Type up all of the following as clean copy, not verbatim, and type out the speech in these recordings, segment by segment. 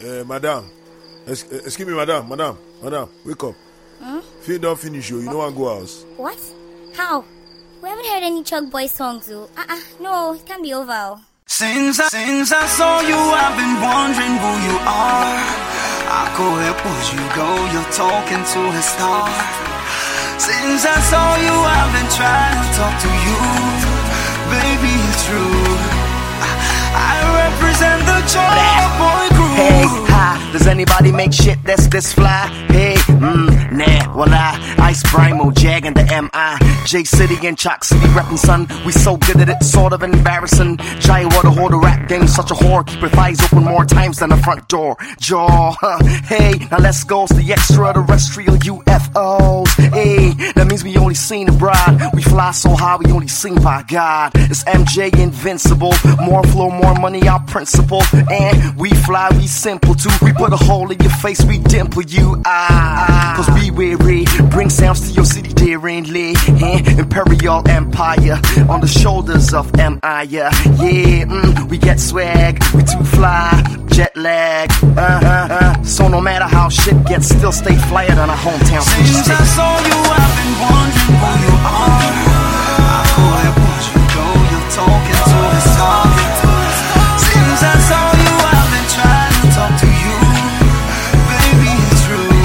Madam. Excuse me, madam, wake up. If you don't finish, you know I go house. What? How? We haven't heard any Chug Boy songs, though. No, it can't be over. Since I saw you, I've been wondering who you are. I go where would you go? You're talking to a star. Since I saw you, I've been trying to talk to you. Baby, it's true. I represent the Chug Boy crew. Hey, hi, does anybody make shit that's this fly? Hey, nah, well Ice Primo, Jag and the M.I. J City and Chalk City reppin' son. We so good at it, sort of embarrassing. Giant water hold the rap game, such a whore. Keep your thighs open more times than the front door. Hey, now let's go. It's the extraterrestrial UFOs. Hey, that means we only seen the bride. We fly so high, we only seen by God. It's MJ invincible. More flow, more money, our principle. And we fly, we simple too. We put a hole in your face, we dimple you. Cause be weary, bring sounds to your city daringly. Imperial Empire on the shoulders of M.I.A. Yeah, we get swag, we too fly, jet lag. So no matter how shit gets, still stay flyer than our hometown. Since I saw you, I've been wondering who you are. Where would you go? You're talking to the star. Since I saw you, I've been trying to talk to you. Baby, it's true.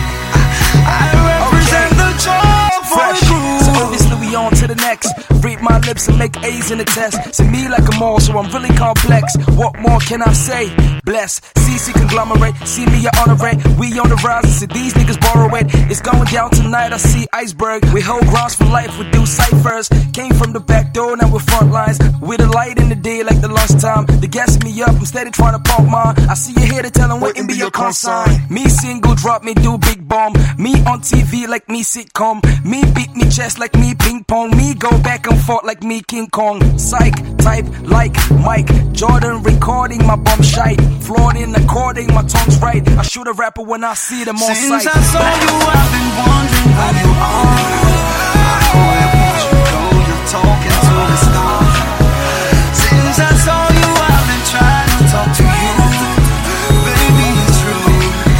I represent the Chug Boy crew. So obviously we on to the next. Read my lips and make A's in the test. See me like a mall, so I'm really complex. What more can I say? Bless, CC conglomerate. See me on the rate. We on the rise and see these niggas borrow it. It's going down tonight, I see iceberg. We hold grounds for life, we do ciphers. Came from the back door, now we're front lines. With a light in the day like the lunchtime. They gassing me up, I'm steady trying to pump mine. I see you here to tell them what in be your consign. Me single drop, me do big bomb. Me on TV like me sitcom. Me beat me chest like me ping pong. Me go back and forth like me King Kong. Psych, type like Mike Jordan, recording my bum shite. Flawed in according, my tongue's right. I shoot a rapper when I see them on sight. Since I saw you, I've been wondering who you are. Where would you go? You're talking to the star. Since I saw you, I've been trying to talk to you. Baby, it's true.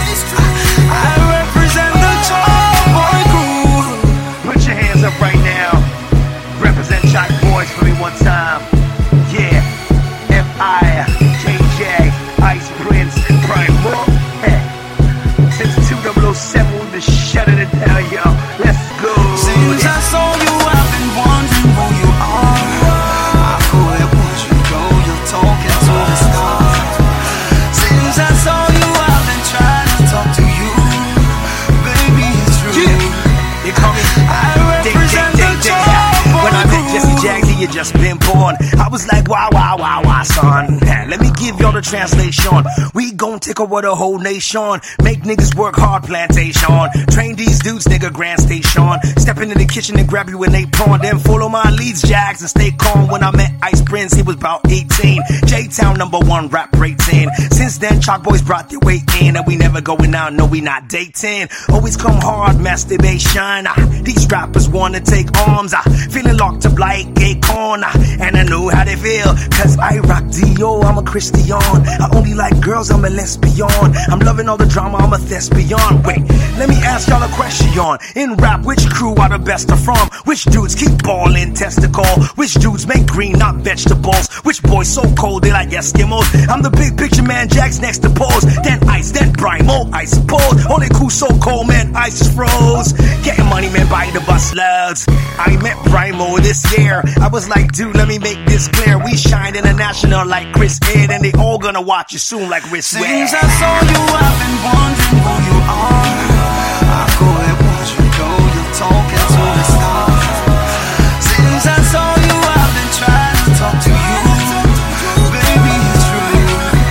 I represent the Chug Boy crew. Put your hands up right now. Represent Chog Boys for me one time. Yeah, M.I.A. J, Ice Prince, Primo. Hey, since 2007 we've been shutting it down, yo. Let's go. Since I saw you, I've been wondering who you are. Where would you go? You're talking to the stars. Since I saw you, I've been trying to talk to you. Baby, it's true. They call me I represent the Chug Boy. When I met Jesse Jags, he had just been born. I was like, wow, son. Let me give y'all the translation. We gon' take over the whole nation. Make niggas work hard, plantation. Train these dudes, nigga, Grand Station. Step into the kitchen and grab you an apron. Then follow my leads, Jags, and stay calm. When I met Ice Prince, he was about 18. J-Town #1 rap rating. Since then, Chog Boys brought their weight in. And we never going out, no, we not dating. Always come hard, masturbation. These rappers wanna take arms. Feeling locked up like Akon. And I know how they feel, cause I rock Dio, I'm a Christian. I only like girls, I'm a lesbian. I'm loving all the drama, I'm a thespian. Wait, let me ask y'all a question. In rap, which crew are the best are from? Which dudes keep ballin' testicle? Which dudes make green, not vegetables? Which boys so cold, they like Eskimos? I'm the big picture man, Jags next to Pose. Then Ice, then Primo, I suppose. Only cool so cold, man, Ice is froze. Getting money, man, by the bus loads. I met Primo this year. I was like, dude, let me make this clear. We shine international like Chris Ed, and they all gonna watch you soon like Riz Ware. Since I saw you, I've been wondering who you are. Where would you go? You're talking to the stars. Since I saw you, I've been trying to talk to you. Baby, it's true.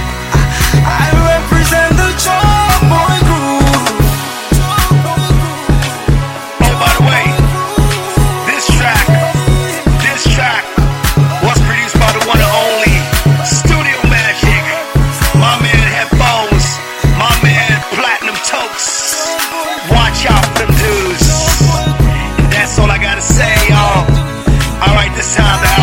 I represent the Chug Boy crew. Oh, by the way, this track was produced by the one and only Studio Magic. My man Headphones, my man Platinum Tokes. Watch out for them dudes. And that's all I gotta say, y'all. Alright, this time